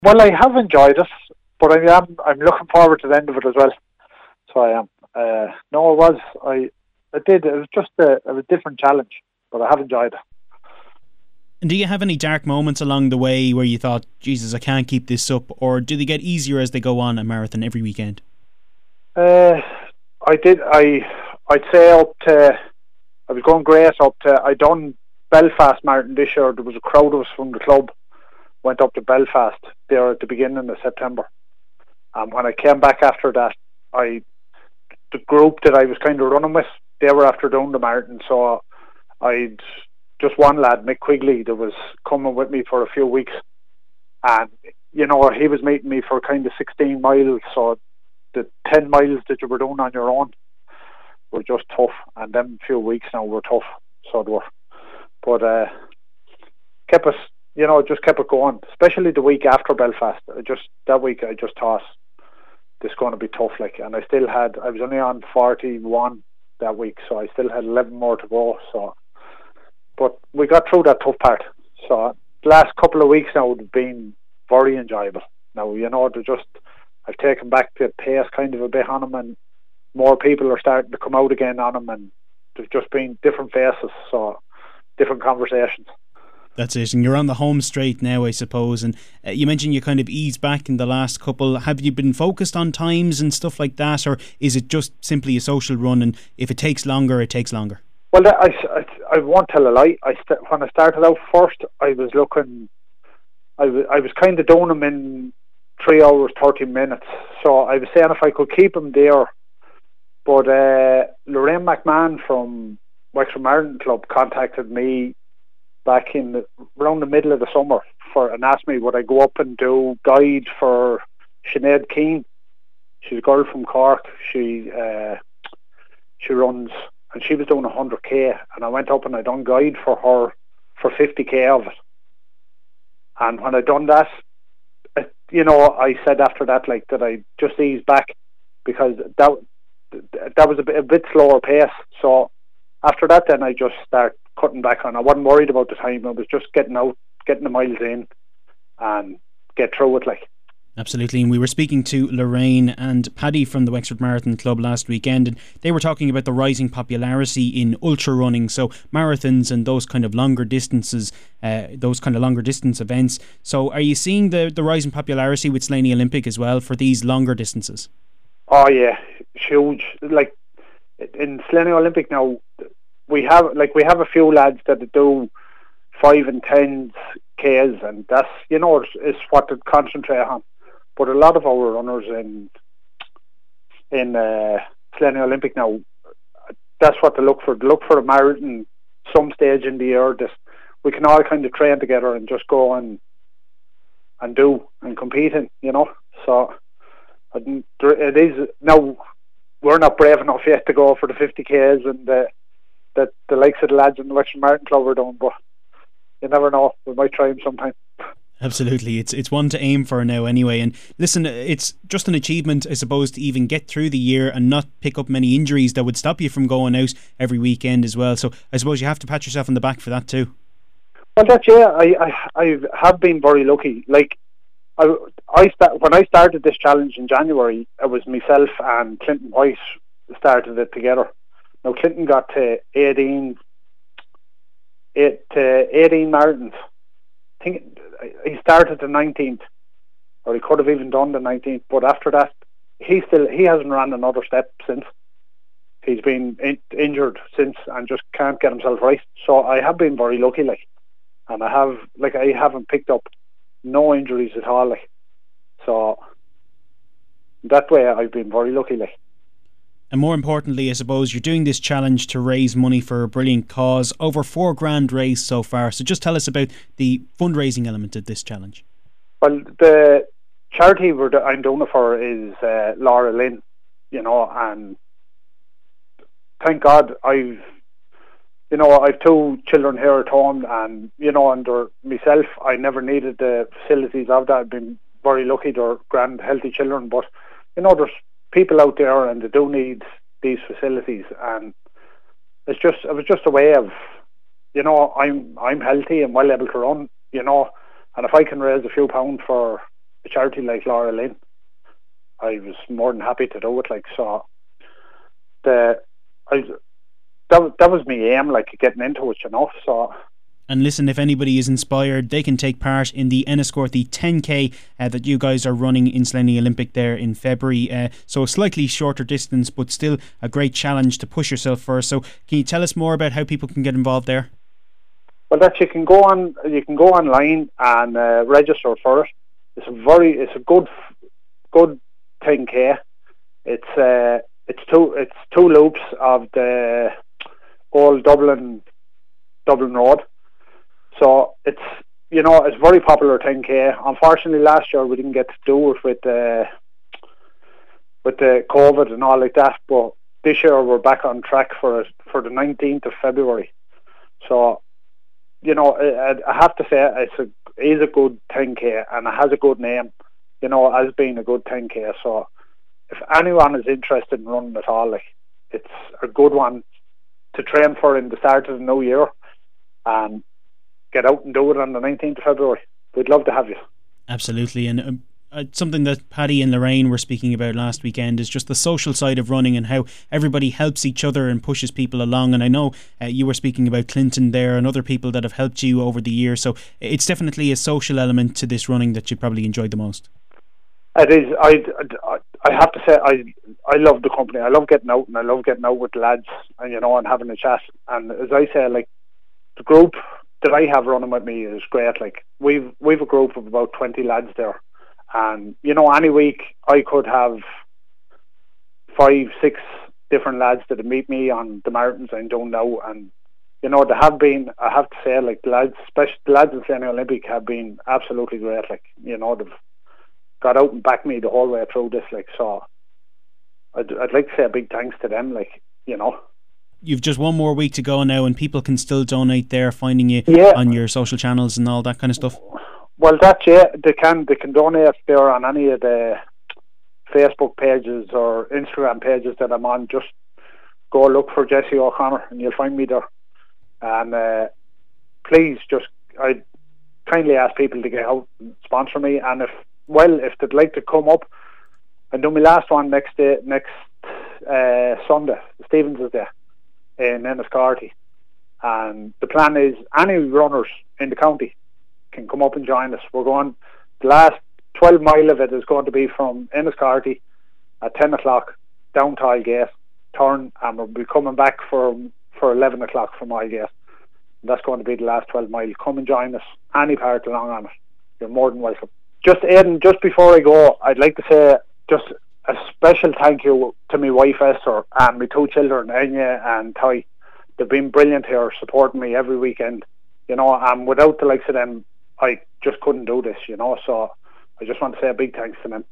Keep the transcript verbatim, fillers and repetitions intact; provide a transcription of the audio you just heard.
Well, I have enjoyed it, but I am I'm looking forward to the end of it as well. So I am. Uh, no, it was I. I did. It was just a, a different challenge, but I have enjoyed it. And do you have any dark moments along the way where you thought, Jesus, I can't keep this up? Or do they get easier as they go on a marathon every weekend? Uh, I did. I I'd say up to I was going great up to I done Belfast Marathon this year. There was a crowd of us from the club went up to Belfast there at the beginning of September. And when I came back after that, I the group that I was kind of running with, they were after doing the marathon, so I'd just one lad, Mick Quigley, that was coming with me for a few weeks, and you know he was meeting me for kind of sixteen miles, so the ten miles that you were doing on your own were just tough, and them few weeks now were tough, so they were. But uh, kept us, you know, just kept it going, especially the week after Belfast. I just that week I just thought this is going to be tough, like, and I still had I was only on forty-one that week, so I still had eleven more to go. So, but we got through that tough part. So the last couple of weeks now have been very enjoyable. Now, you know, they're just I've taken back the pace kind of a bit on them, and more people are starting to come out again on them, and there's just been different faces, so different conversations. That's it, and you're on the home straight now, I suppose. And uh, you mentioned you kind of eased back in the last couple. Have you been focused on times and stuff like that, or is it just simply a social run, and if it takes longer, it takes longer? Well, I, I, I won't tell a lie. I st- when I started out first, I was looking, I was, I was kind of doing them in three hours, thirty minutes. So I was saying if I could keep them there. But uh, Lorraine McMahon from Wexford Marathon Club contacted me back in the, around the middle of the summer for and asked me would I go up and do guide for Sinead Keane. She's a girl from Cork. She uh, she runs, and she was doing one hundred k, and I went up and I done guide for her for fifty k of it. And when I done that, it, you know, I said after that, like, that I just eased back, because that that was a bit, a bit slower pace. So after that, then I just start cutting back on. I wasn't worried about the time. I was just getting out, getting the miles in, and get through it, like. Absolutely, and we were speaking to Lorraine and Paddy from the Wexford Marathon Club last weekend, and they were talking about the rising popularity in ultra running, so marathons and those kind of longer distances, uh, those kind of longer distance events. So are you seeing the, the rising popularity with Slaney Olympic as well for these longer distances? Oh yeah, huge. Like in Slaney Olympic now, we have like we have a few lads that do five and ten k's, and that's, you know, is what to concentrate on. But a lot of our runners in in uh, Slaney Olympic now, that's what they look for. They look for a marathon some stage in the year that we can all kind of train together and just go and and do and compete in, you know. So it is now. We're not brave enough yet to go for the fifty k's and the that the likes of the lads in the Wexford Marathon Club are doing, but you never know. We might try them sometime. Absolutely, it's it's one to aim for now anyway. And listen, it's just an achievement, I suppose, to even get through the year and not pick up many injuries that would stop you from going out every weekend as well. So I suppose you have to pat yourself on the back for that too. Well, that's, yeah, I, I, I have been very lucky. Like, I, I start, when I started this challenge in January, it was myself and Clinton White started it together. Now, Clinton got to eighteen, eight, to eighteen marathons. I think he started the nineteenth, or he could have even done the nineteenth. But after that, he still he hasn't ran another step since. He's been in, injured since and just can't get himself right. So I have been very lucky, like, and I have like I haven't picked up no injuries at all, like. So that way, I've been very lucky, like. And more importantly, I suppose you're doing this challenge to raise money for a brilliant cause. Over four grand raised so far. So just tell us about the fundraising element of this challenge. Well, the charity we're, I'm doing it for is uh, Laura Lynn, you know, and thank God I've, you know, I've two children here at home, and, you know, under myself, I never needed the facilities of that. I've been very lucky. They're grand, healthy children, but, you know, there's people out there and they do need these facilities, and it's just it was just a way of, you know, I'm I'm healthy and well able to run, you know, and if I can raise a few pounds for a charity like Laura Lynn, I was more than happy to do it. Like, so the I that that was my aim, like getting into it, you know. So. And listen, if anybody is inspired, they can take part in the Enniscorthy ten K uh, that you guys are running in Slaney Olympic there in February. Uh, so a slightly shorter distance, but still a great challenge to push yourself for. So can you tell us more about how people can get involved there? Well, that you can go on, you can go online and uh, register for it. It's a very, it's a good, good ten K. It's uh, it's two, it's two loops of the old Dublin, Dublin Road. So it's, you know, it's very popular ten K. Unfortunately, last year we didn't get to do it with uh, with the COVID and all like that. But this year we're back on track for it for the nineteenth of February. So, you know, I, I have to say it's a it is a good ten K and it has a good name, you know, as being a good ten K. So if anyone is interested in running at all, like, it's a good one to train for in the start of the new year. And get out and do it on the nineteenth of February. We'd love to have you. Absolutely. And uh, uh, something that Paddy and Lorraine were speaking about last weekend is just the social side of running and how everybody helps each other and pushes people along. And I know uh, you were speaking about Clinton there and other people that have helped you over the years. So it's definitely a social element to this running that you probably enjoyed the most. It is. I, I, I have to say, I I love the company. I love getting out and I love getting out with the lads and, you know, and having a chat. And as I say, like, the group that I have running with me is great. Like, we've we've a group of about twenty lads there, and, you know, any week I could have five, six different lads that meet me on the marathons I'm doing now, and, you know, they have been. I have to say, like, the lads, especially the lads in Slaney Olympic, have been absolutely great. Like, you know, they've got out and backed me the whole way through this. Like, so I'd I'd like to say a big thanks to them. Like, you know. You've just one more week to go now and people can still donate there, finding you yeah. on your social channels and all that kind of stuff. Well, that's yeah, they can they can donate there on any of the Facebook pages or Instagram pages that I'm on. Just go look for Jesse O'Connor and you'll find me there. And uh, please, just I kindly ask people to get out and sponsor me. And if well, if they'd like to come up and do my last one next day, next uh, Sunday, Stevens is there in Enniscorthy, and the plan is any runners in the county can come up and join us. We're going, the last twelve mile of it is going to be from Enniscorthy at ten o'clock down to Aldgate, turn, and we'll be coming back for for eleven o'clock from Aldgate. That's going to be the last twelve mile. Come and join us any part along on it. You're more than welcome. Just Aidan, just before I go, I'd like to say just a special thank you to my wife Esther and my two children, Enya and Ty. They've been brilliant here, supporting me every weekend, you know, and without the likes of them I just couldn't do this, you know, so I just want to say a big thanks to them.